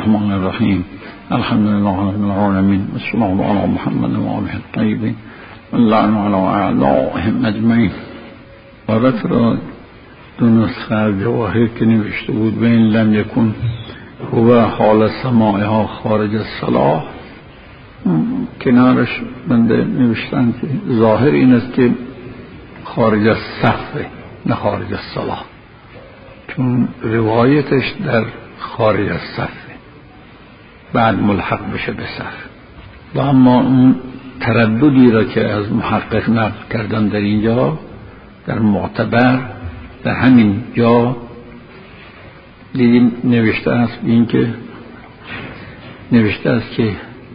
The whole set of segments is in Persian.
الرحمن الرحیم. الحمد لله رب العالمین و صلی الله علی محمد و آله الطیبین و اللعن علی اعدائهم اجمعین. عبارت را دو نسخه از جواهر که نوشته بود و این لم یکن هو حال سماعها خارج الصلاة، کنارش بنده نوشتن که ظاهر این است که خارج از صف نه خارج از صلاة، چون روایتش در خارج از صف بعد ملحق بشه به صف. و اما اون ترددی را که از محقق نقل کردن در اینجا در معتبر در همین جا دیدیم نوشته است، این که نوشته است که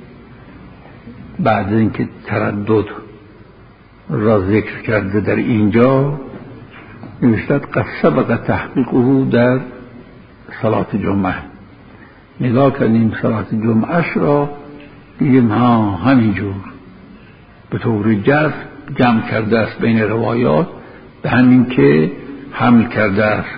بعد اینکه تردد را ذکر کرده در اینجا نوشته قد سبق تحقیقه در صلات جمعه. نگاه کردیم صلات جمعهش را دیدیم همینجور به طور جمع کرده است بین روایات، به همین که حمل کرده است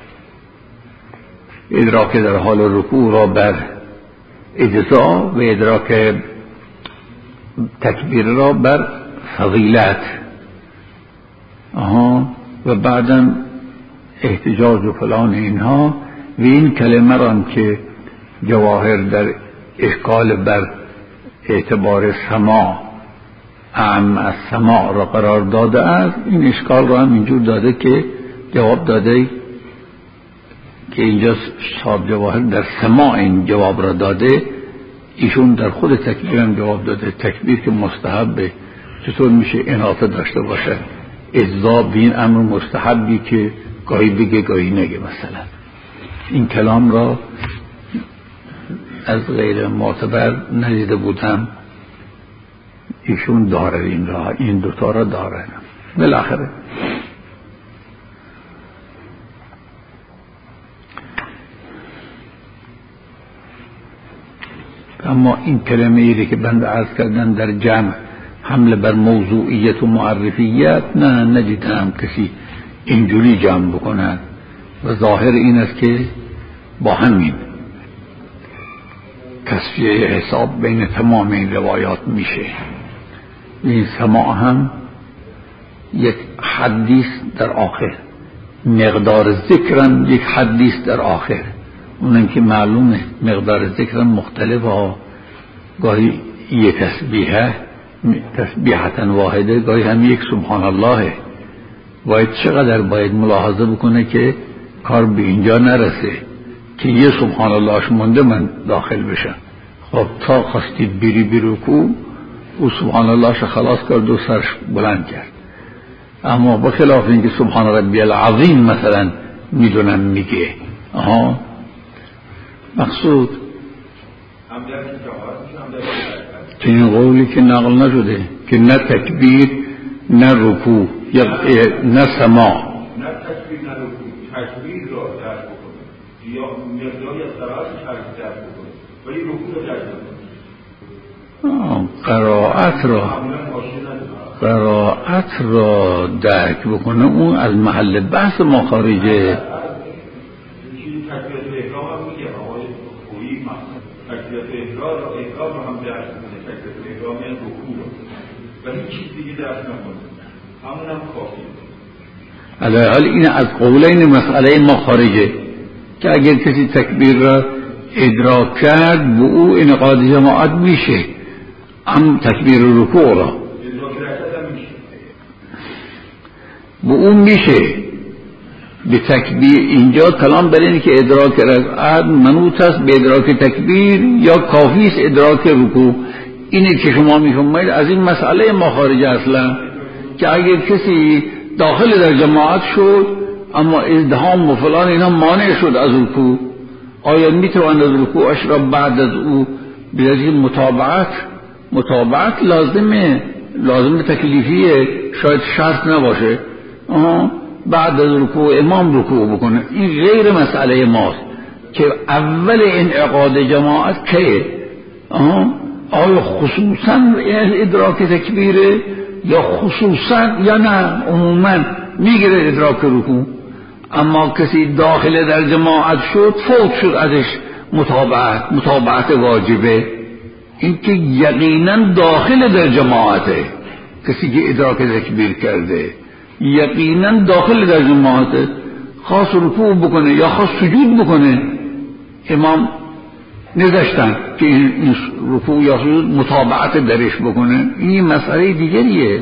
ادراک در حال رکوع را بر اجزا و ادراک تکبیر را بر فضیلت. و بعدم احتجاج و فلان اینها و این کلمه را که جواهر در اشکال بر اعتبار سماع اعم از سماع را قرار داده است، این اشکال را هم اینجور داده که جواب داده که اینجا صاحب جواهر در سماع این جواب را داده، ایشون در خود تکبیر هم جواب داده. تکبیر که مستحبه، چطور میشه اناطه داشته باشه اجزا بین امر مستحبی که گاهی بگه گاهی نگه؟ مثلا این کلام را از غیر معتبر ندیده بودم، ایشون داره این را، این دوتا را داره. بالاخره اما این کلمه ایری که بنده عرض کردن در جمع حمله بر موضوعیت و معرفیت، نه ندیدم کسی اینجوری جمع بکنن و ظاهر این است که با همین تصفیه حساب بین تمام این روایات میشه. این سماع هم یک حدیث در آخر، مقدار ذکرم یک حدیث در آخر، اونم که معلومه مقدار ذکرم مختلفه، گاهی یک تسبیحتن واحده، گاهی هم یک سبحان الله. باید چقدر باید ملاحظه بکنه که کار به اینجا نرسه که یه سبحان اللهش مونده من داخل بشم. خب تا خواستید بری رکوع او سبحان اللهش خلاص کرد و سرش بلند کرد، اما بخلاف اینکه سبحان ربی العظیم مثلا میدونم میگه. مقصود تو این قولی که نقل نشده که نه تکبیر نه رکوع نه سماع، نه تکبیر نه رکوع، تکبیر را درک بکنه یا مقداری از قرائتش درک بکنه ولی رکوع را درک نکنه. قرائت را درک بکنه اون از محل بحث ما خارجه. تکبیرات احرام هم میگه آقای خویی تکبیرات احرام رو هم درک بکنه، تکبیرات احرام یعنی رکوع رو، ولی چیز دیگه درک نکنه، همون هم کافیه. علیه این از قولین مسئله ما خارجه که اگر کسی تکبیر را ادراک کرد به او انعقاد جماعت میشه، هم تکبیر رکوع را ادراک رکعت هم میشه، به او میشه. به تکبیر اینجا کلام بر اینه که ادراک رکعت منوط است به ادراک تکبیر یا کافی است ادراک رکوع. اینه که شما میفهمید از این مسئله ما خارجه اصلا، که اگر کسی داخل در جماعت شد اما ازدحام و فلان اینا مانع شد از رکوع، آیا میتواند از رکوعش را بعد از او بیازی متابعت لازمه تکلیفیه، شاید شرط نباشه، بعد از رکوع امام رکوع بکنه. این غیر مسئله ماست که اول انعقاد جماعت که آیا خصوصا ادراک تکبیره یا خصوصا یا نه عموما میگیره ادراک رکوع. اما کسی داخل در جماعت شد فوت شد ازش متابعت واجبه، این که یقینا داخل در جماعته. کسی که ادراک تکبیر کرده یقینا داخل در جماعته، خاص رکوع بکنه یا خاص سجود بکنه، امام نذاشتن که این رکوع یا سجود متابعت درش بکنه. این مسئله دیگریه.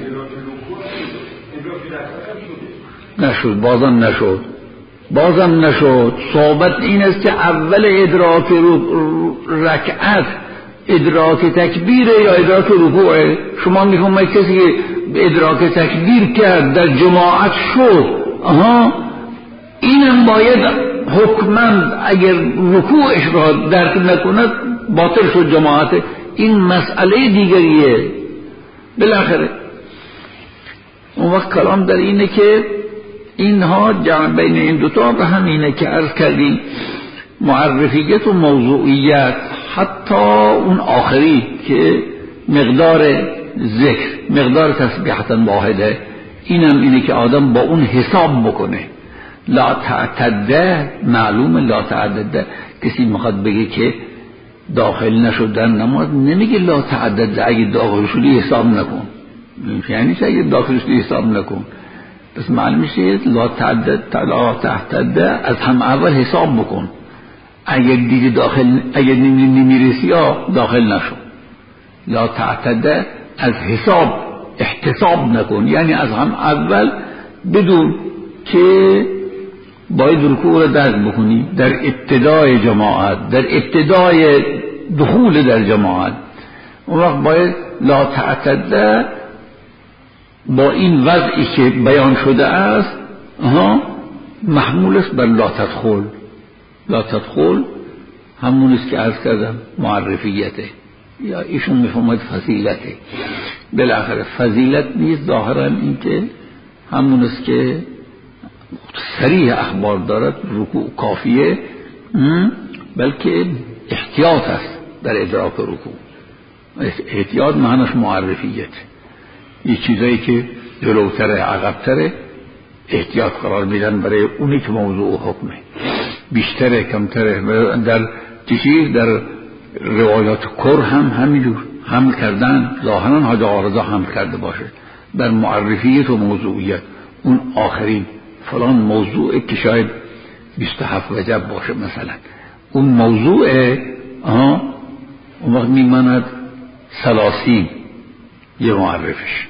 نشد، بازم نشد. صحبت این است که اول ادراک رکعت ادراک تکبیره یا ادراک رکوعه. شما میفهمید کسی که ادراک تکبیر کرد در جماعت شد، اینم باید حکماً اگر رکوعش را درک نکند باطل شد جماعت. این مسئله دیگریه. بالاخره اون وقت کلام در اینه که اینها جمع بین این دوتا به همینه که عرض کردیم، معرفیت و موضوعیت. حتی اون آخری که مقدار ذکر، مقدار تسبیحتا واحده، اینم اینه که آدم با اون حساب بکنه. لا تعتده، معلومه لا تعتده. کسی میخواد بگه که داخل نشدن نماز، نمیگه لا تعتده اگه داخل شدی حساب نکن، یعنی چه اگه داخل شدی حساب نکن. پس معلوم میشه لا تعتده از هم اول حساب بکن. اگر دیگه داخل، اگر نمیرسی داخل نشو. لا تعتده از حساب احتساب نکن، یعنی از هم اول بدون که باید رکوع را درک بکنی در ابتدای جماعت، در ابتدای دخول در جماعت. اون وقت باید لا تعتده با این وضعی که بیان شده است محمول است بر لا تدخل. لا تدخل همون است که عرض کردم معرفیته، یا ایشون میفهمد فضیلته. بالاخره فضیلت نیست ظاهرا این که همون است که صریح اخبار دارد رکوع کافیه، بلکه احتیاط است در ادراک رکوع. احتیاط معناش معرفیت، یه چیزایی که جلوتره عقبتره احتیاط قرار میدن برای اونی که موضوع حکمه، بیشتره کمتره. در چیزی در روایات کر هم همینجور حمل کردن، ظاهرا حاج آرزا حمل کرده باشه بر معرفیت و موضوعیت. اون آخرین فلان موضوعه که شاید 27 وجب باشه مثلا، اون موضوعه اون وقت میماند 30 یه معرفش،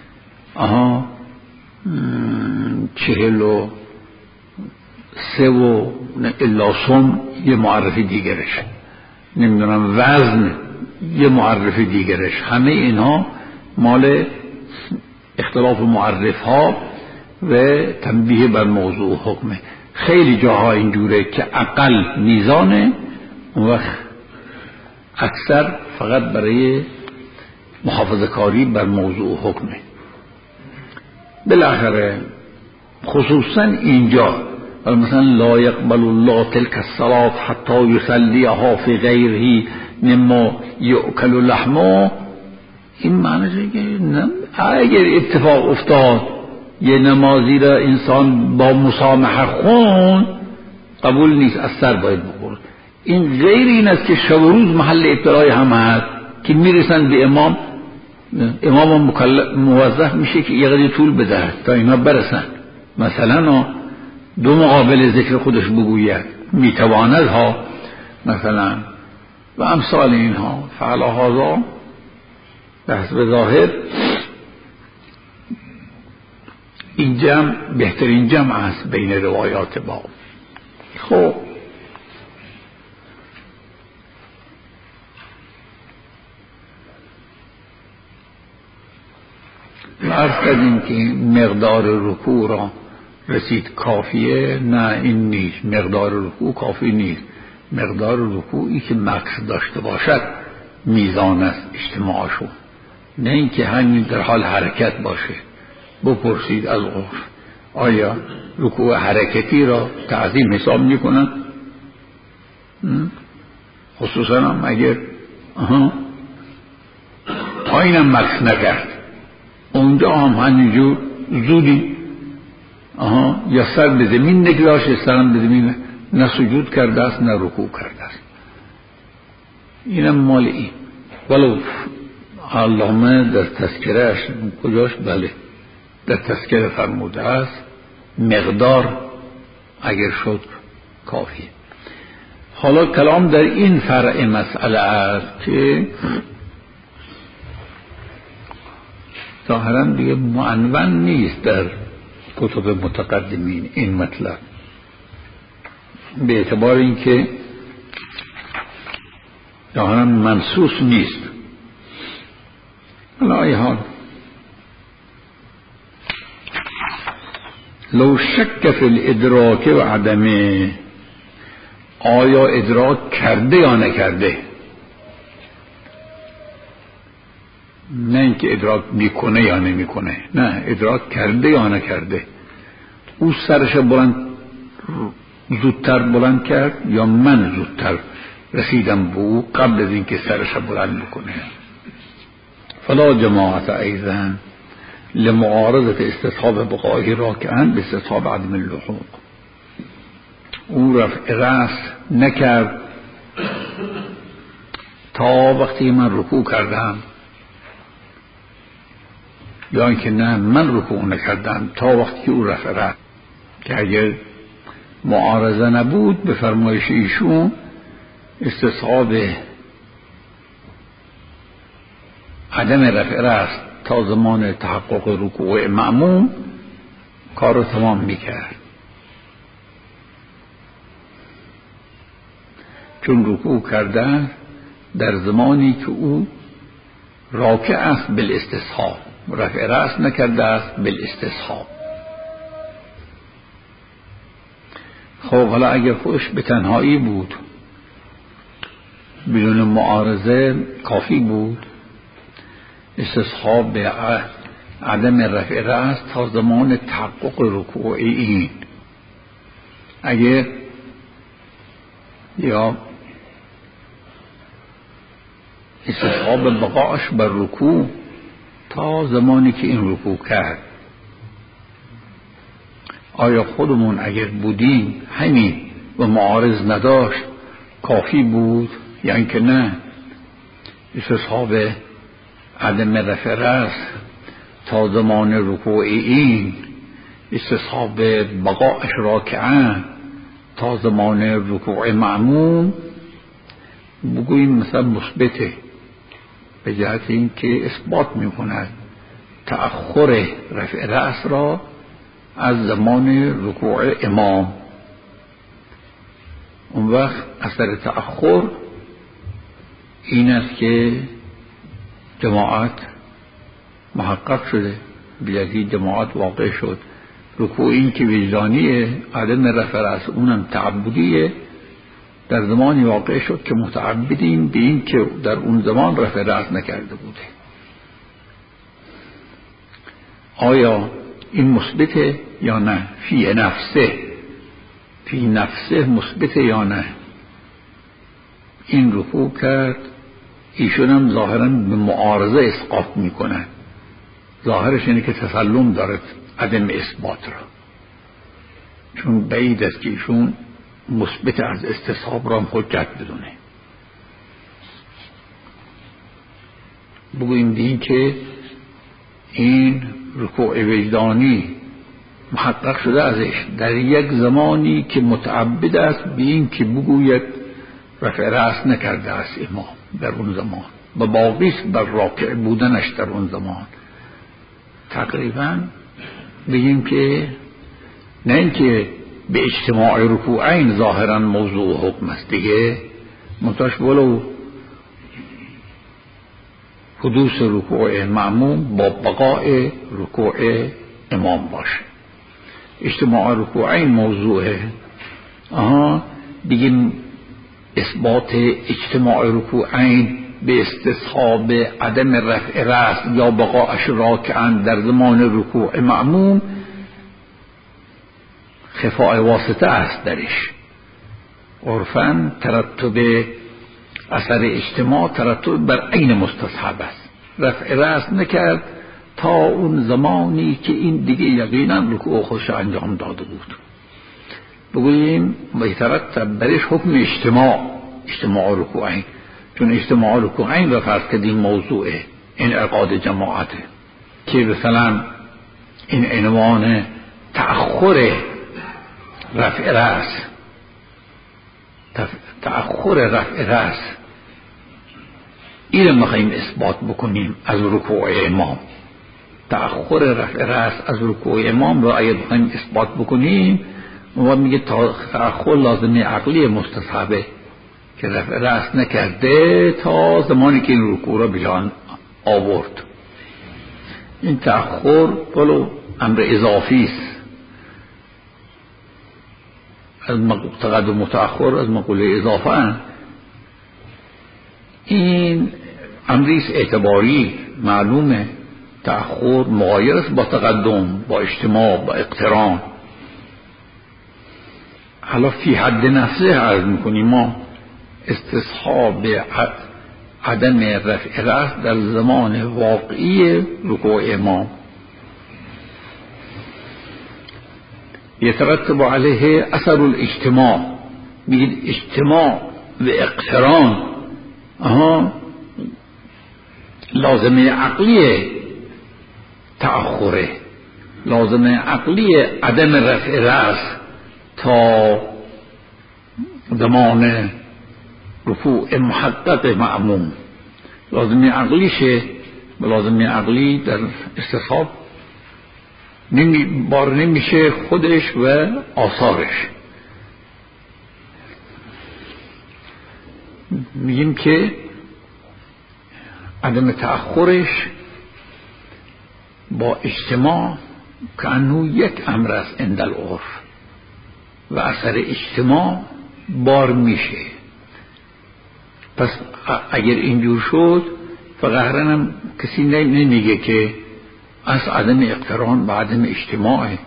43 و الا صوم یه معرفی دیگرش، نمیدونم وزن یه معرفی دیگرش. همه اینها مال اختلاف معرف ها و تنبیه بر موضوع حکمه. خیلی جاها اینجوره که اقل میزانه، اون وقت اکثر فقط برای محافظه کاری بر موضوع حکمه. بالاخره خصوصا اینجا مثلا لا یقبل الله تلك الصلاة حتی یصلیها فی غیره مما یؤکل لحمه، این معنی که اگر اتفاق افتاد یه نمازی را انسان با مسامحه خون قبول نیست، از سر باید بخورد. این غیر این است که شب و روز محل ابتلای هم هست که میرسن به امام موظف میشه که یه قدر طول بده تا اینا برسن. مثلا 2 مقابل ذکر خودش بگوید میتواند ها مثلا و امثال اینها. فعلا هذا بحث به ظاهر این جمع بهترین جمع است بین روایات باب. خب عرض کردیم که مقدار رکوع را رسید کافیه. نه این نیست، مقدار رکوع کافی نیست. مقدار رکوعی که مکس داشته باشد میزان است اجتماعشو، نه اینکه همین در حال حرکت باشه. بپرسید از عرف آیا رکوع حرکتی را تعظیم حساب میکنن؟ خصوصا هم اگر پایینم مکس نکرد، اونجا هم همینجور زودی یا سر به زمین نگذاشت، سرم به زمین، نه سجود کرده است نه رکوع کرده است. اینم مال این. ولو علامه در تذکرهش کجاش بله در تذکره فرموده است مقدار اگر شد کافیه. حالا کلام در این فرع مسئله است که ظاهرا دیگه معنون نیست در کتب متقدمین این مطلب، به اعتبار اینکه ظاهرا منصوص نیست. علی حال لو شک فی الادراک و عدمه، آیا ادراک کرده یا نکرده، نه اینکه ادراک میکنه یا نمیکنه، نه ادراک کرده یا نکرده. او سرش زودتر بلند کرد یا من زودتر رسیدم به او قبل از اینکه سرش بلند بکنه. فلا جماعت ایضا لمعارضة استصحاب بقائه راکعا به استصحاب عدم اللحوق. او رفع رأس نکرد تا وقتی من رکوع کردم، یا اینکه نه من رکوع نکردم تا وقتی او رفع رأس، که اگر معارضه نبود به فرمایش ایشون استصحاب عدم رفع رأس تا زمان تحقق رکوع مأموم کار رو تمام میکرد، چون رکوع کرده در زمانی که او راکع است بالاستصحاب، رفع رأس نکرده است بالاستصحاب. خب حالا اگر خودش به تنهایی بود بدون معارضه کافی بود، استصحاب به عدم رفع رأس تا زمان تحقق رکوع این. اگر یا استصحاب بقاش بر رکوع تا زمانی که این رکوع کرد، آیا خودمون اگر بودیم همین و معارض نداشت کافی بود یا اینکه نه استصحاب عدم رفع رأس تا زمان رکوع این، استصحاب بقاش راکعا تا زمان رکوع معموم بگوییم مثلا مثبته، به جهت این که اثبات می کند تأخر رفع رأس را از زمان رکوع امام. اون وقت اثر تأخر این است که جماعت محقق شده، بیادی جماعت واقع شد. رکوع این که وجدانیه، عدم رفع رأس اونم تعبدیه، در زمانی واقع شد که متعبدیم به این که در اون زمان رفع رأس نکرده بوده. آیا این مثبته یا نه؟ فی نفسه مثبته یا نه؟ این رکوع کرد، ایشون هم ظاهرا به معارضه اسقاط میکنن، ظاهرش اینه که تسلم دارد عدم اثبات را، چون بعید است که ایشون مثبت از استصحاب را حجت بدونه. بگوییم دین که این رکوع وجدانی محقق شده ازش در یک زمانی که متعبد است به این که بگوید رفع رأس نکرده است امام در اون زمان و باقیست بر راکع بودنش در اون زمان. تقریبا بگیم که نه اینکه به اجتماع رکوعین ظاهرا موضوع حکم است دیگه، منتاش ولو حدوث رکوع معموم با بقاء رکوع امام باشه. اجتماع رکوعین موضوعه، بگیم اثبات اجتماع رکوعین به استصحاب عدم رفع رأس یا بقاءش راکعا در زمان رکوع معموم خفاء واسطه است درش. عرفاً ترتب اثر اجتماع ترتب بر عین مستصحب است. رفع رأس نکرد تا اون زمانی که این دیگه یقینا رکوع خودش انجام داده بود، بگوییم میترتب برش حکم اجتماع رکوعین، چون اجتماع رکوعین را فرض کردیم موضوعه انعقاد جماعته که مثلا این عنوان تأخر رفع رأس، تأخر رفع رأس این میخواییم اثبات بکنیم از رکوع امام. تأخر رفع رأس از رکوع امام را اگر بخوایم اثبات بکنیم ما میگه تأخر لازمه عقلی مستصحبه که رفع رأس نکرده تا زمانی که این رکوع را بجان آورد. این تأخر ولو امر اضافی است، از تقدم متأخر از مقوله اضافه. این امریست اعتباری معلومه. تأخر مغایر است با تقدم، با اجتماع، با اقتران. حالا فی حد نفسه عرض میکنیم ما استصحاب عدم رفع رأس در زمان واقعی رکوع امام يترتب عليه اثر الاجتماع. میگید اجتماع و اقتران لازمه عقلی تأخره، لازمه عقلی عدم رفع رأس تا زمان رفوع محقق معموم. لازمه عقلیشه، لازمه عقلی در استصحاب بار نمیشه خودش و آثارش. میگیم که عدم تأخرش با اجتماع کانو یک امر است عند العرف و اثر اجتماع بار میشه. پس اگر اینجور شد فقهرنم کسی نمیگه که از عدم اقتران و عدم اجتماعه.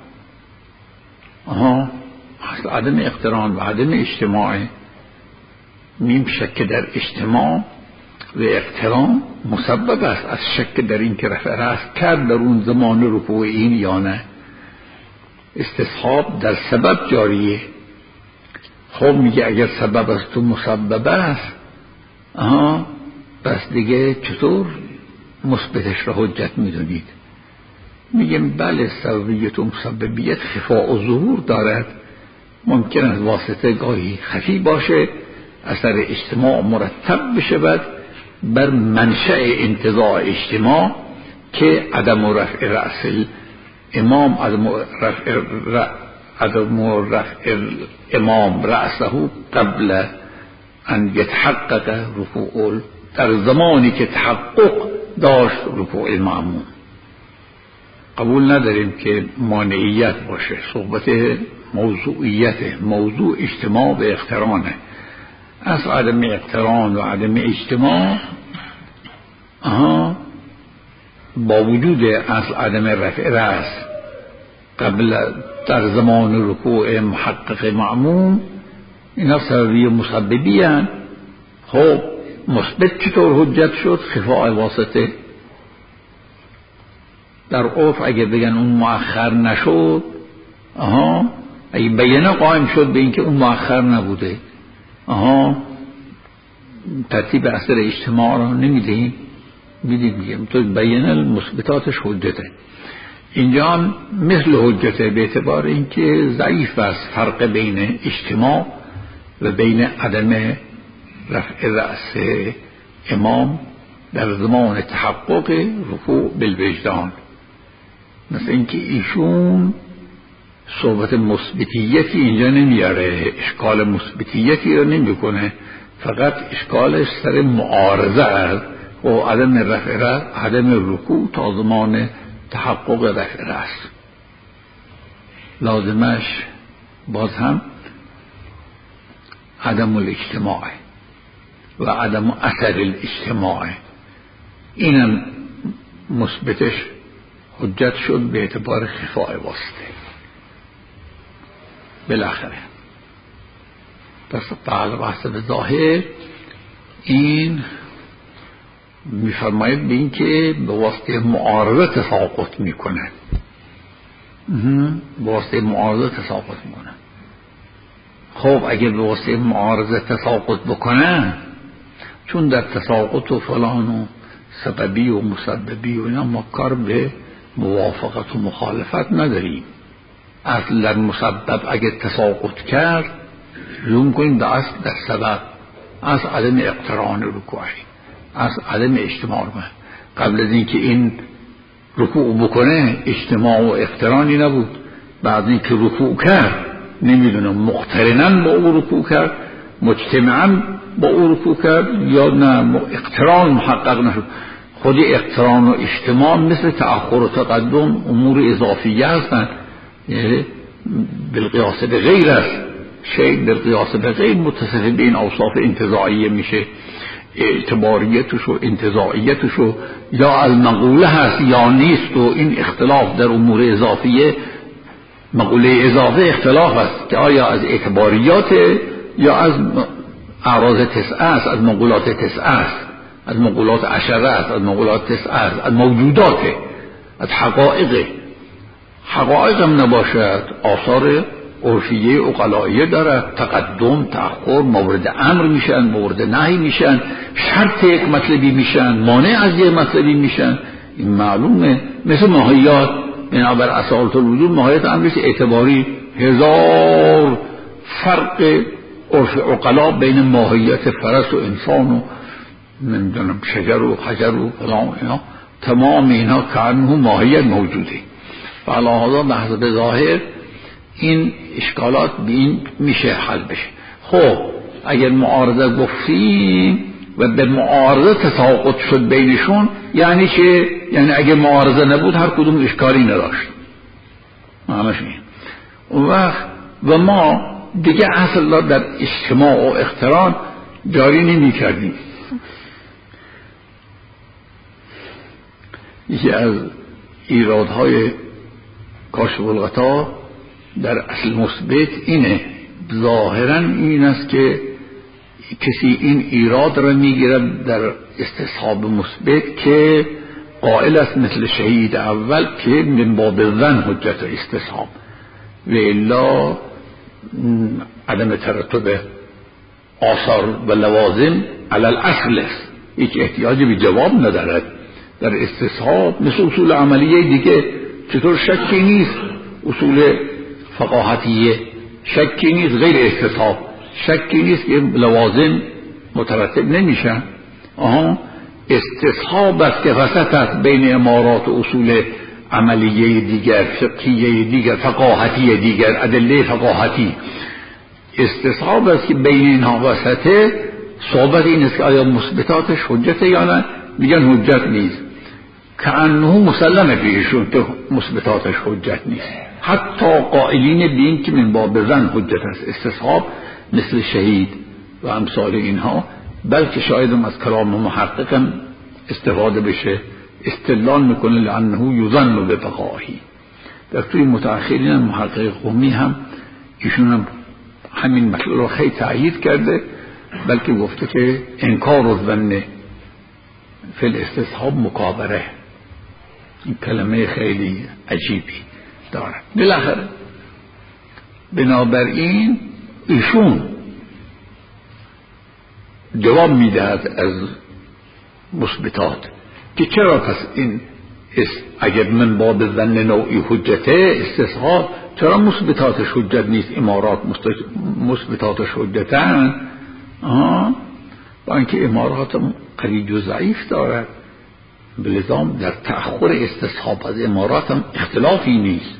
از عدم اقتران و عدم اجتماعه. میم شک در اجتماع و اقتران مسبب است از شک در این که رفع رأس کرد در اون زمان رکوع این یا نه. استصحاب در سبب جاریه. خب میگه اگر سبب است و مسبب است پس دیگه چطور مثبتش را حجت میدونید؟ میگم بله سببیت و مسببیت خفاء و ظهور دارد. ممکن است واسطه گاهی خفی باشه، اثر اجتماع مرتب بشود بر منشأ انتزاع اجتماع که عدم رفع رأس الامام، عدم رفع الامام رأسه قبل ان يتحقق رفوع، در زمانی که تحقق داشت رفوع المعموم. قبول نداریم که مانعیت باشه. صحبت موضوعیت، موضوع اجتماع و اقترانه. از عدم اقتران و عدم اجتماع با وجود اصل عدم رفع رأس قبل در زمان رکوع محقق معموم، اینا سببی و مسببی هستند. خب مثبت چطور حجت شد؟ خفاء واسطه. در عرف اگه بگن اون مؤخر نشد، اگه بیانه قائم شد به اینکه اون مؤخر نبوده، ترتیب اثر اجتماع را نمیدهیم، میدیم تو بیانه مثبتاتش حجته. اینجا هم مثل حجته به اعتبار اینکه ضعیف است فرق بین اجتماع و بین عدم رفع رأس امام در زمان تحقق رفوع بالوجدان. مثل اینکه ایشون صحبت مثبتیتی اینجا نمیاره، اشکال مثبتیتی رو نمیکنه، فقط اشکالش سر معارضه است و عدم رفع رأس، عدم رکوع تا زمان تحقق رفع رأس. لازمش باز هم عدم الاجتماع و عدم اثر الاجتماع. اینم مثبتش حجت شد به اعتبار خفاء واسطه بالاخره. پس تعالی بحث به این میفرماید به این که به واسطه معارضه تساقط میکنه، به واسطه معارضه تساقط میکنه. خب اگر به واسطه معارضه تساقط بکنه، چون در تساقط و فلان و سببی و مسببی و اینا ما کار به موافقت و مخالفت نداریم. اصل در مسبب اگه تساقط کرد لوم کنیم در اصل در سبب، از عدم اقتران رکوعی، از عدم اجتماع. قبل از اینکه این رکوع بکنه اجتماع و اقترانی نبود، بعد اینکه رکوع کرد نمیدونم مقترنن با او رکوع کرد، مجتمعاً با او رکوع کرد یا نه اقتران محقق نشد. خود اقتران و اجتماع مثل تأخر و تقدم امور اضافیه هستند، بالقیاس به غیر است. شیء بالقیاس به غیر متصف به این اوصاف انتزاعیه میشه، اعتباریتش و انتزاعیتش یا از مقوله هست یا نیست. و این اختلاف در امور اضافیه، مقوله اضافه اختلاف است که آیا از اعتباریات یا از اعراض تسعه است، از مقولات تسعه است، از مقولات عشره است، از مقولات تسعه است، از موجودات، از حقایق هم نباشد. آثار عرفیه عقلائیه دارد، تقدم، تأخر، مورد امر میشن، مورد نهی میشن، شرط یک مطلبی میشن، مانع از یک مطلبی میشن. این معلومه. مثل ماهیات، بنابر اصالت الوجود ماهیت امرش اعتباری، هزار فرق عرف عقلا بین ماهیت فرس و انسان و نمیدونم شجر و حجر و فلان اینا، تمام اینا کانه ماهیت موجوده. فعلا به حسب ظاهر این اشکالات به این میشه حل بشه. خب اگر معارضه گفتیم و به معارضه تساقط شد بینشون، یعنی چه؟ یعنی اگر معارضه نبود هر کدوم اشکالی نداشت. معنیش این. اون وقت و ما دیگه اصلا در اجتماع و اقتران جاری نمی کردیم. یکی از ایرادهای کاشف الغطا در اصل مثبت اینه، ظاهرا این است که کسی این ایراد را میگیرد در استصحاب مثبت که قائل است مثل شهید اول که من باب ظن حجت استصحاب و الا عدم ترتب آثار و لوازم علی الاصل است، هیچ احتیاجی به جواب ندارد. در استصحاب مثل اصول عملیه دیگه چطور شکی نیست، اصول فقاهتیه شکی نیست، غیر استصحاب شکی نیست که لوازم مترتب نمیشن. استصحاب است که وسط است بین امارات و اصول عملیه دیگر، فقهیه دیگر، فقاهتی دیگر، ادله فقاهتی. استصحاب است که بین اینها وسطه. صحبت این است که آیا مثبتاتش حجته یا نه؟ میگن حجت نیست، کأنه مسلمه بهشون که مثبتاتش حجت نیست. حتی قائلین بین که من باب ظن حجت است استصحاب مثل شهید و امثال اینها، بلکه شاید از کلام محققم استفاده بشه، استدلال میکنه لانه یظن ببقائه. در توی متأخرین محقق قمی هم ایشون هم همین مطلب رو خیلی تأیید کرده، بلکه گفته که انکار الظن فی الاستصحاب مکابره. این کلمه خیلی عجیبی دارد. بالاخره بنابراین ایشون جواب میدهد از مثبتات که چرا پس این اگر من باب ظن نوعی حجته استصحاب، چرا مثبتاتش حجت نیست؟ امارات مثبتاتش حجتن. با اینکه امارات قوی و ضعیف دارد، بلزام در تأخر استصحاب از امارات هم اختلافی نیست.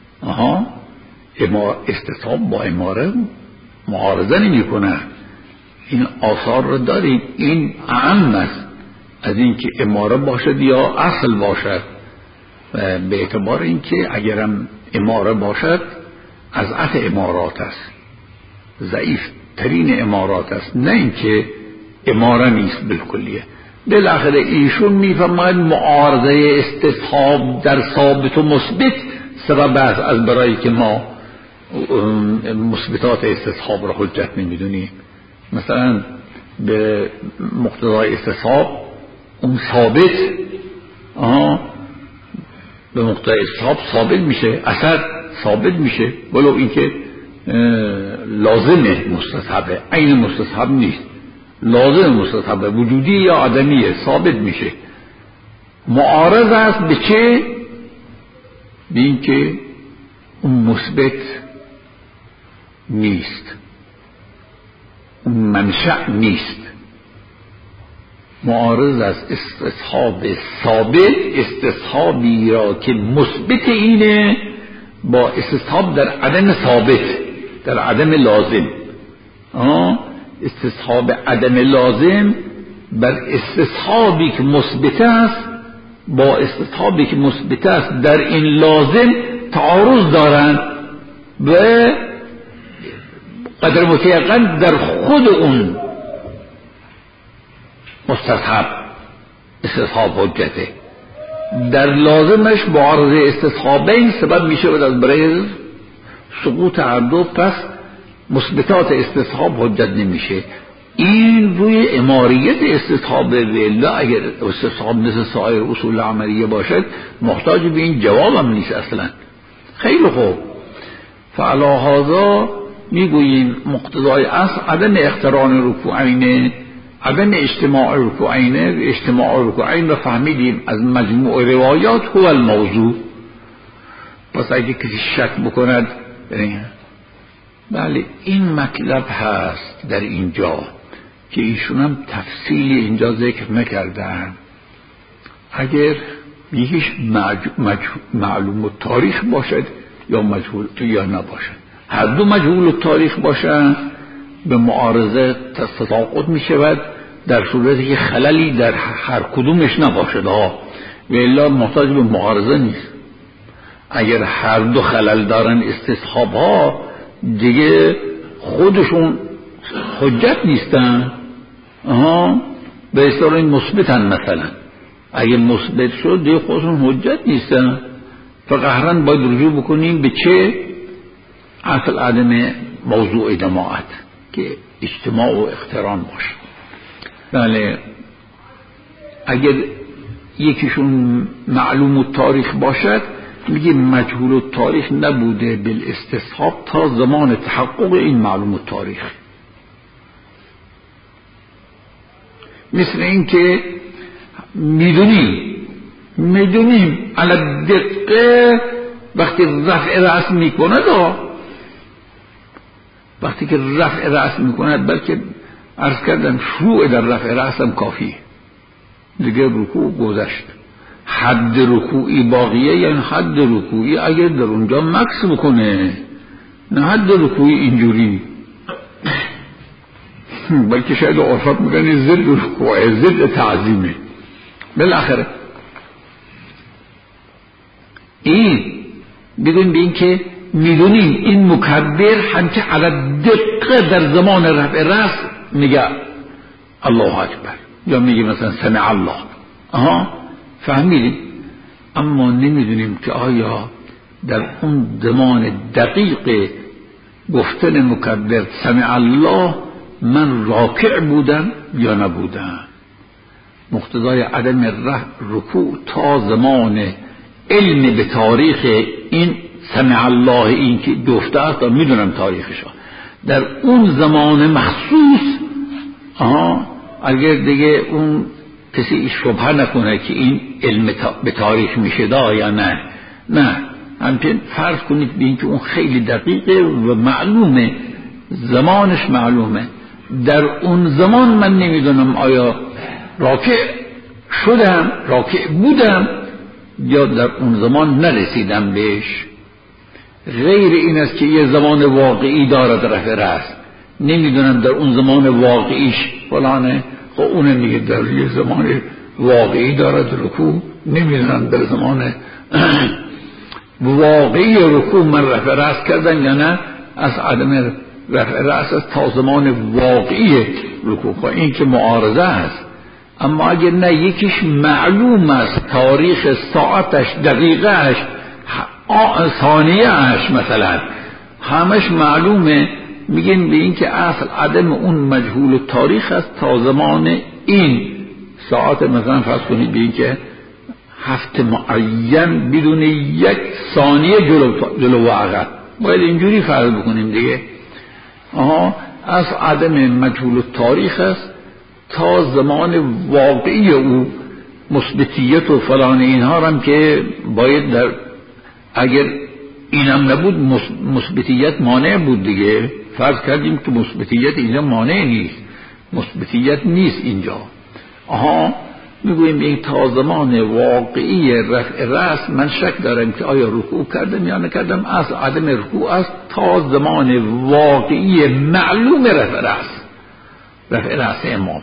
استصحاب با اماره معارضه نمی کنه. این آثار رو داریم. این اعم است از اینکه اماره باشد یا اصل باشد، و به اعتبار اینکه اگرم اماره باشد از عطا امارات است، ضعیف ترین امارات است، نه اینکه اماره نیست بالکلیه. بالاخره ایشون میفرماید معارضه استصحاب در ثابت و مثبت سبب است از برای که ما مثبتات استصحاب را حجت نمیدونیم. مثلا به مقتضای استصحاب اون ثابت به مقتضای استصحاب ثابت میشه، اثر ثابت میشه، ولو اینکه لازمه مستصحبه، عین مستصحب نیست. لازم مستصحب وجودی یا عدمیه ثابت میشه. معارض است به چه؟ به این که اون مثبت نیست، اون منشأ نیست. معارض است استصحاب ثابت، استصحابی را که مثبت اینه با استصحاب در عدم ثابت، در عدم لازم. استصحاب عدم لازم بر استصحابی که مثبت است با استصحابی که مثبت است در این لازم تعارض دارند و قدر متیقن در خود اون مستصحب استصحاب حجته، در لازمش معارضه استصحابین سبب میشه و از برای سقوط هر دو، پس مثبتات استصحاب حجت نمیشه. این روی اماریت استصحاب ولا اگر استصحاب مثل سایر اصول عملیه باشد محتاج به این جواب هم نیست اصلا. خیلی خوب، فعلا هذا میگوییم مقتضای اصل عدم اقتران رکوعین، عدم اجتماع رکوعین. اجتماع رکوعین رو فهمیدیم از مجموع روایات هو الموضوع. پس اگه کسی شک بکند بله این مطلب هست در اینجا که ایشون هم تفصیلی اینجا ذکر نکردن. اگر یکیش معلوم التاریخ باشد یا مجهول یا نباشد، هر دو مجهول التاریخ باشن به معارضه تساقط می شود در صورتی که خللی در هر کدومش نباشد ها، و الا محتاج به معارضه نیست. اگر هر دو خلل دارن استصحاب ها دیگه خودشون حجت نیستن، به اصطلاح این مثبتن. مثلا اگه مثبت شد دیگه خودشون حجت نیستن، فقهرن باید رجوع بکنیم به چه؟ اصل عدم موضوع جماعت که اجتماع و اقتران باشه. بله اگر یکیشون معلوم التاریخ باشد میگه مجهول التاریخ نبوده بالاستصحاب تا زمان تحقق این معلوم التاریخ. مثل این که میدونیم علی دقیقه وقتی رفع رأس میکند، وقتی که رفع رأس میکند، بلکه عرض کردم شروع در رفع رأس هم کافی، دیگه رکوع گذشت. حد رکوعی باقیه، یعنی حد رکوعی اگر در اونجا مکس بکنه، نه حد رکوعی اینجوری، بلکه شاید عرفت میکنه ضد رکوع، ضد تعظیمه. بالاخره این بدون به این که میدونیم این مکبر همچه علی دقیقه در زمان رفع رأس میگه الله اکبر یا میگه مثلا سمع الله، فهمیدیم، اما نمیدونیم که آیا در اون زمان دقیق گفتن مکبر سمع الله من راکع بودم یا نبودم. مقتضای عدم رکوع تا زمان علم به تاریخ این سمع الله، این که گفته است میدونم تاریخش، در اون زمان مخصوص اگر دیگه اون کسی شبهه نکنه که این علم به تاریخ میشه یا نه همچنین فرض کنید بین که اون خیلی دقیقه و معلومه، زمانش معلومه. در اون زمان من نمیدونم آیا راکع شدم، راکع بودم یا در اون زمان نرسیدم بهش. غیر این است که یه زمان واقعی دارد رفع رأس، نمیدونم در اون زمان واقعیش فلانه، خب اون میگه در یه زمان واقعی دارد رکوع، نمیدونم در زمان واقعی رکوع من رفع رأس کردن یا نه. از عدم رفع رأس از تا زمان واقعی رکوع، خب این که معارضه است. اما اگر نه یکیش معلوم است تاریخ ساعتش، دقیقهش، ثانیهش، مثلا همش معلومه، میگن به این که اصل عدم اون مجهول التاریخ است تا زمان این ساعت. مثلا فرض کنید به این که هفت معین بدون یک ثانیه جلو و عقب، باید اینجوری فرض بکنیم دیگه. اصل عدم مجهول التاریخ است تا زمان واقعی او مثبتیت و فلان اینها هم که باید در اگر اینم نبود مثبتیت مانع بود دیگه. فرض کردیم که مثبتیت اینجا مانع نیست، مثبتیت نیست اینجا. میگویم این تا زمان واقعی رفع رأس من شک دارم که آیا رکوع کردم یا نکردم. از عدم رکوع است تا زمان واقعی معلوم رفع رأس امام.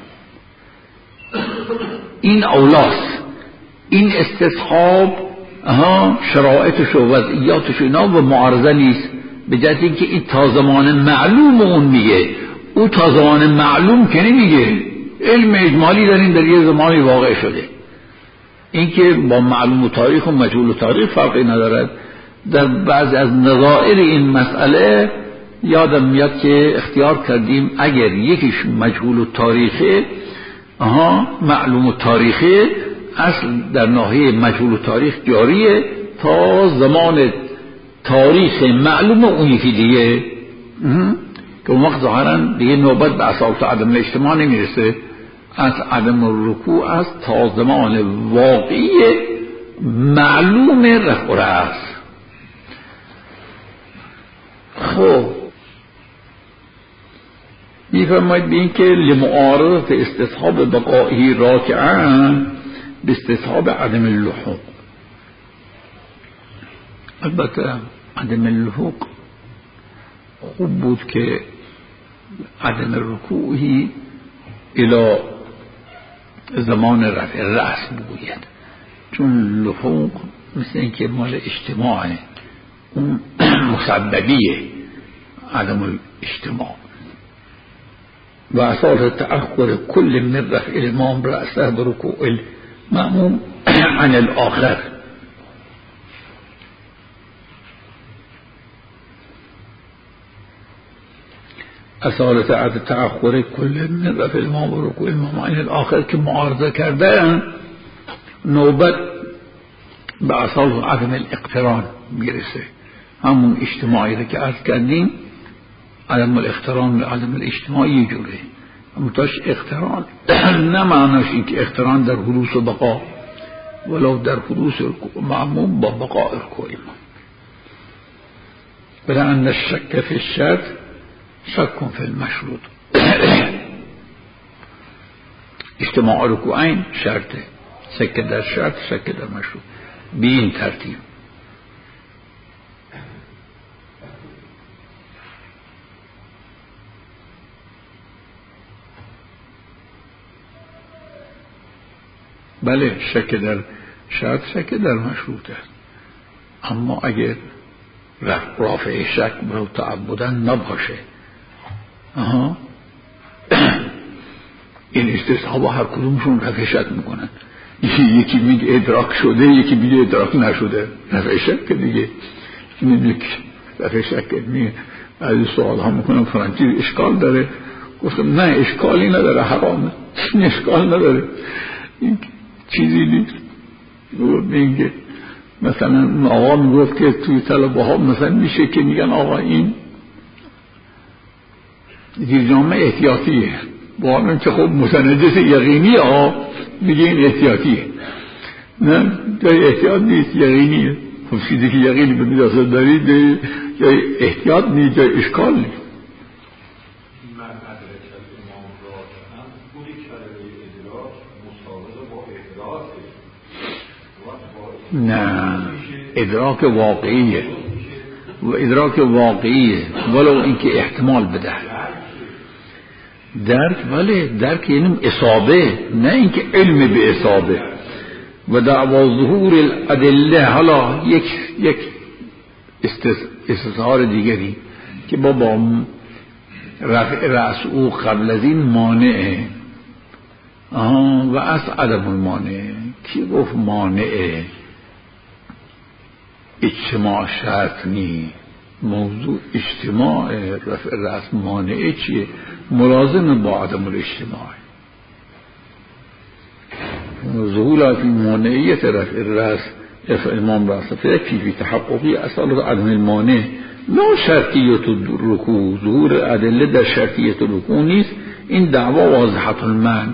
این اولاست. این استصحاب شرایطش و وضعیاتش اینا و معارضه نیست، به جهت اینکه این تا زمان معلوم اون میگه، او تا زمان معلوم که نمیگه. علم اجمالی داریم در یه زمانی واقع شده. این که با معلوم و تاریخ و مجهول و تاریخ فرقی ندارد. در بعض از نظائر این مسئله یادم میاد که اختیار کردیم اگر یکیش مجهول و تاریخه معلوم و تاریخه، اصل در ناحیه مجهول و تاریخ جاریه تا زمان تاریخ معلوم اون یکی دیگه، که اون وقت ظاهرا دیگه نوبت به اصالت عدم الاجتماع نمیرسه. از عدم الرکوع است تا زمان واقعی معلوم رفع رأس. خب میفرماید به این که لمعارضت استصحاب بقائه راکعا به استصحاب عدم اللحوق. البته عدم اللحوق خوب بود که عدم الرکوعی الى زمان رفع رأس بگوید، چون لحوق مثل اینکه مال اجتماعه، اون مسببیه عدم الاجتماع. و اصال تأخر کل من رفع الامام رأسه برکوع المأموم عن الآخر. اصالت عدد تأخر کل من رفع الامام و رکوع الامام عن الآخر که معارضه کرده نوبت به اصال عدم الاقتران میرسه. همون اجتماعی رو که عرض کردیم، عدم الاقتران و عدم الاجتماعی جوره. همونتاش اقتران نه معناش این که اقتران در حدوث و بقا، ولو در حدوث معموم با بقاء رکوع الامام. بلان الشک فی الشرط شک فی المشروط. اجتماع رکوعین شرطه، شک در شرط، شک در مشروط، به این ترتیب. بله شک در شرط، شک در مشروط است. اما اگر رافع شک برای تعبدن نباشه، این استصحابا هر کدومشون رفع شک میکنن. یکی میگه ادراک شده، یکی میگه ادراک نشده. رفع شک دیگه این رفع شک میگه. از سوال ها میکنم فرانچی اشکال داره؟ گفتم نه اشکالی نداره، حرامه، اشکال نداره، این چیزی نیست. میگه مثلا آقا میگفت که توی طلبه ها مثلا میشه که میگن آقا این جامعه احتیاطیه، با همین که خب متنجس یقینی میگه این احتیاطیه. نه جای احتیاط نیست، یقینیه. خب چیزی که یقینی به میداست دارید جای احتیاط نیست، جای اشکال نیست. نه ادراک واقعیه و ادراک واقعیه، ولو اینکه احتمال بده. درک ولی درک یعنی اصابه، نه اینکه علم به اصابه. و دعوا ظهور الادله، حالا یک استظهار دیگری که بابا رفع رأس او قبل از این مانعه و از عدم المانع. کی گفت مانعه؟ اجتماع شرط نی، موضوع اجتماع رفع رأس. مانعه چیه؟ ملازم با عدم الاجتماع. ظهور فی مانعیت رفع رأس رفع الامام رأس فیکفی فی تحققی اصل عدم المانع لا شرطیت الرکوع. ظهور ادله در شرطیت الرکوع نیست، این دعوا واضحة المعنى.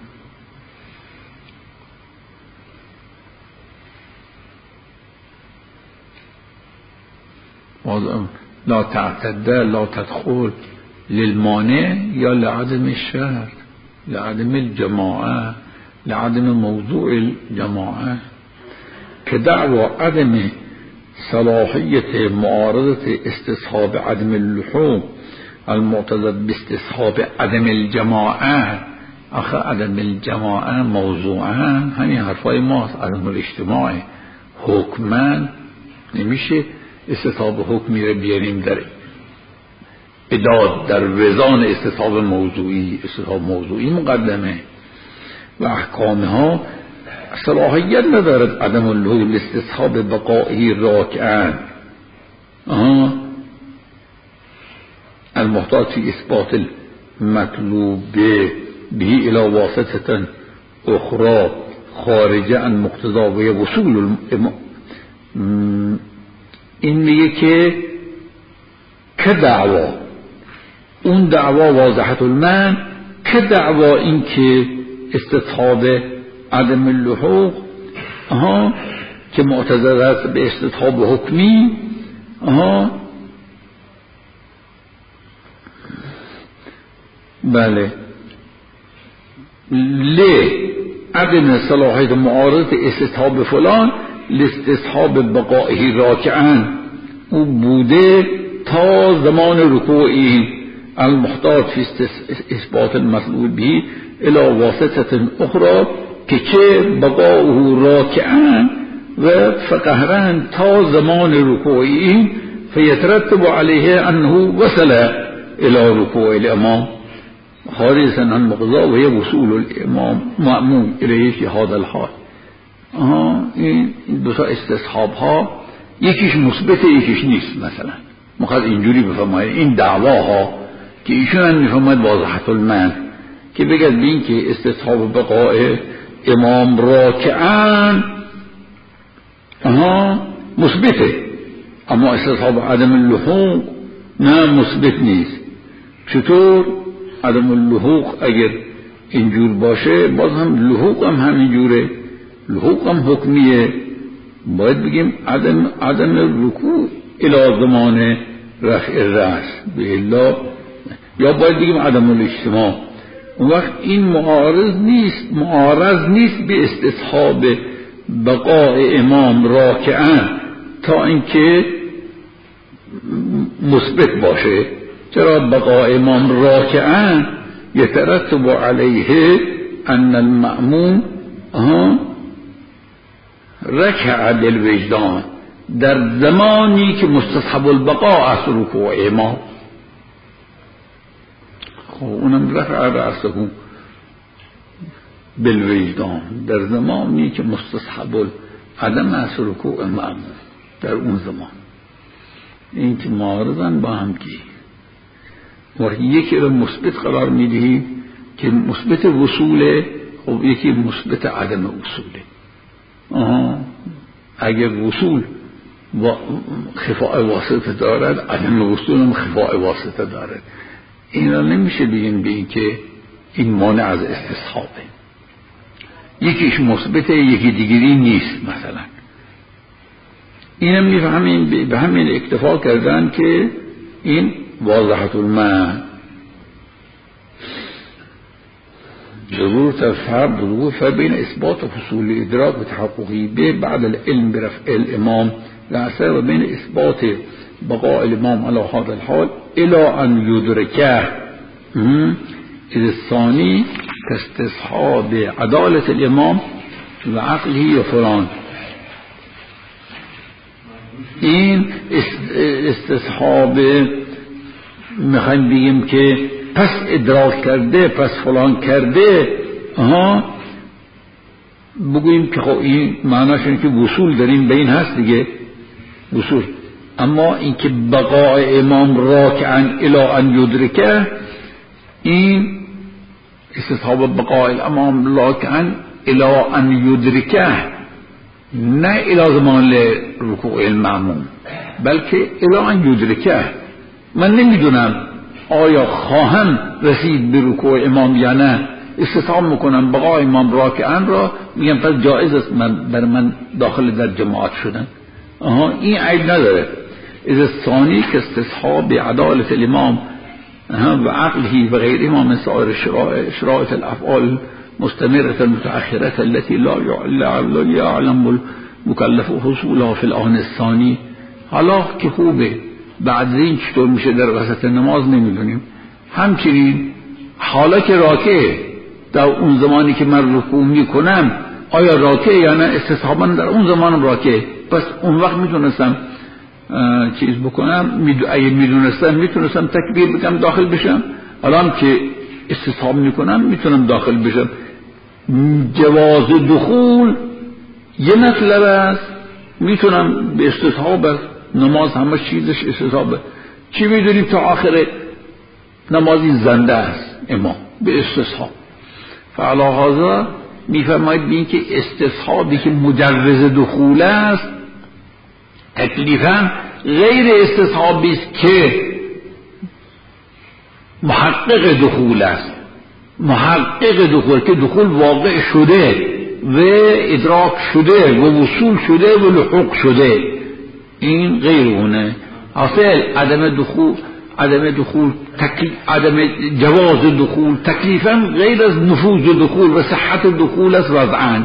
لا تعتد لا تدخل للمانع یا لعدم الشرط، لعدم الجماعة، لعدم موضوع الجماعة. كدعوى عدم صلاحية معارضة استصحاب عدم اللحوم المعتضد باستصحاب عدم الجماعة. آخه عدم الجماعة موضوعا همین حرفای ماست. عدم الاجتماع حکمن نمیشه استصحاب حکمی رو بیاریم در اداد در وزان استصحاب موضوعی. استصحاب موضوعی مقدمه و احکامها صلاحیت ندارد عدم اللحوم استصحاب بقائه راکعا المحتاج في اثبات المطلوب به الى واسطة اخرى خارجه عن مقتضا و وصول این میگه که دعوا اون دعوا واضحة المعنى که دعوا این که استصحاب عدم اللحوق که معتضد است به استصحاب حکمی بله عدم صلاحیت معارضت استصحاب فلان لاستصحاب بقائه راکعا او بوده تا زمان رکوعی المحتاج فی اثبات المطلوب به الى واسطة اخرى که چه بقائه راکعا و فقهرا تا زمان رکوعی فیترتب علیه انه وصل الى رکوع الامام خارجا عن مقتضا و وصول الامام مأموم الیه فی هذا الحال. این دو تا استصحاب ها یکیش مثبته یکیش نیست. مثلا میخواد اینجوری بفرماید این دعواها که ایشون میفرماید واضحة المعنى که بگد بین که استصحاب بقاء امام راکعا مثبته اما استصحاب عدم اللحوق نه مثبت نیست. چطور عدم اللحوق اگر اینجور باشه باز هم لحوق هم همینجوره، لحوق هم حکمیه. باید بگیم عدم رکوع الى زمان رفع الرأس به الا، یا باید بگیم عدم الاجتماع. اون وقت این معارض نیست به استصحاب بقاء امام راکعا تا اینکه مثبت باشه. چرا بقاء امام راکعا یترتب علیه ان المأموم رکع بالوجدان در زمانی که مستصحب البقاء است رکوع امام. خب اونم رفع رأسه بالوجدان در زمانی که مستصحب عدم است رکوع مأموم در اون زمان. این که معارضن با هم کی و یکی رو مثبت قرار میدهی که مثبت وصوله، خب یکی مثبت عدم وصوله. اگر وصول و خفاء واسطه دارد عدم وصول هم خفاء واسطه دارد. این را نمیشه بگیم به این که این مانع از استصحابه. یکیش مثبته یکی دیگری نیست. مثلا اینم میفهمیم به همین اکتفا کردن که این واضحة المعنى. ضرورة الفرق بين إثبات حصول الإدراك وتحققه به بعد العلم برفع الإمام رأسه وبين إثبات بقاء الإمام على هذا الحال إلى أن يدركه إذ الثاني كاستصحاب عدالة الإمام وعقله وفلان. این استصحاب میخوایم بگیم که پس ادراک کرده پس فلان کرده بگوییم که خب این معناش اینه که وصول داریم به این هست دیگه وصول. اما این که بقاء امام راکعا الی ان یدرکه این استصحاب بقاء الامام راکعا الی ان یدرکه نه الی زمان رکوع المأموم بلکه الی ان یدرکه. من نمیدونم آیا خواهم رسید به رکوع امام یا نه، استثاب میکنم بقای امام راکعن را، میگم پس جایز است بر من داخل در جماعت شدن. این عیب نداره. از الثانی که استصحاب عدالت الامام و عقله و غیر امام سائر شرائط الافعال مستمرة المتأخرة التي لا يعلم المكلف حصولها في الآن الثاني. حالا که خوبه، بعد این چطور میشه در وسط نماز نمیدونیم. همچنین حالا که راکعه، در اون زمانی که من رکوع میکنم آیا راکعه یا نه، استصحاباً در اون زمان راکعه، پس اون وقت میتونستم چیز بکنم، اگه میتونستم تکبیر بگم داخل بشم. الان که استصحاب میکنم میتونم داخل بشم. جواز دخول یه مطلب است، میتونم به استصحاب است. نماز همه چیزش استصحابه. چی میدونیم تا آخر نمازی زنده است امام به استصحاب. فعلی هذا میفرماید این که استصحابی که مجوز دخول است تکلیفاً غیر استصحابی است که محقق دخول است. محقق دخول که دخول واقع شده و ادراک شده و وصول شده و لحوق شده، این غیر اونه. حاصل عدم جواز دخول تکلیفاً غیر از نفوذ دخول و صحت دخول است وضعاً.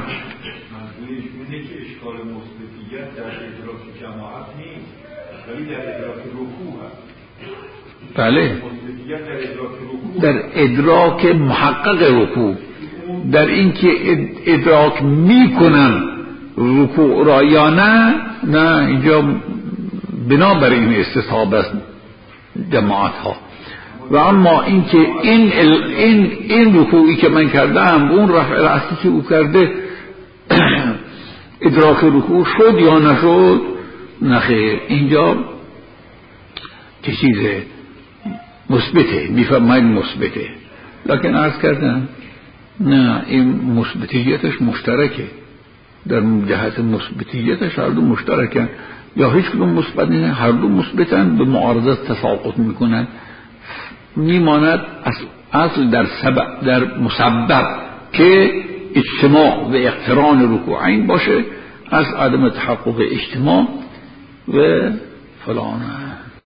بله، در ادراک محقق رکوع، در اینکه ادراک میکنم رکوع را یا نه اینجا بنابر این استصحاب است جماعت ها. و اما اینکه این رکوعی که من کردم، اون رفع رأسی که او کرده ادراک رکوع شد یا نشد، نخیر، اینجا چه چیزه مثبته، میفرماید مثبته. لکن عرض کردم نه، این مثبتیتش مشترکه، در جهت مثبتیتش هر دو مشترکن، یا هیچ کدوم مثبت نه، هر دو مثبتن، به معارضت تساقط میکنن. میماند اصل در مسبب که اجتماع و اقتران رکوعین باشه، از عدم تحقق اجتماع و فلان